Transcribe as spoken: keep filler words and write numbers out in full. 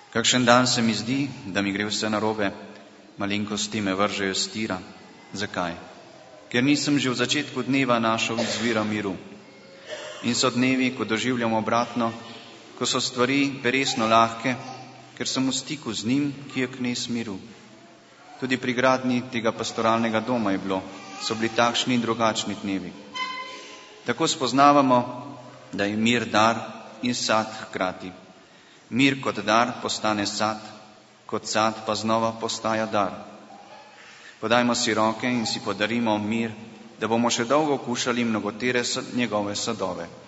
Kakšen dan se mi zdi, da mi gre vse narobe, malenkosti me vržejo s tira. Zakaj? Ker nisem že v začetku dneva našel izvira miru. In so dnevi, ko doživljam obratno, ko so stvari peresno lahke, ker sem v stiku z njim, ki je knez miru. Tudi pri gradnji tega pastoralnega doma je bilo, so bili takšni in drugačni dnevi. Tako spoznavamo, da je mir dar in sad hkrati. Mir kot dar postane sad, kot sad pa znova postaja dar. Podajmo si roke in si podarimo mir, da bomo še dolgo kušali mnogotere njegove sadove.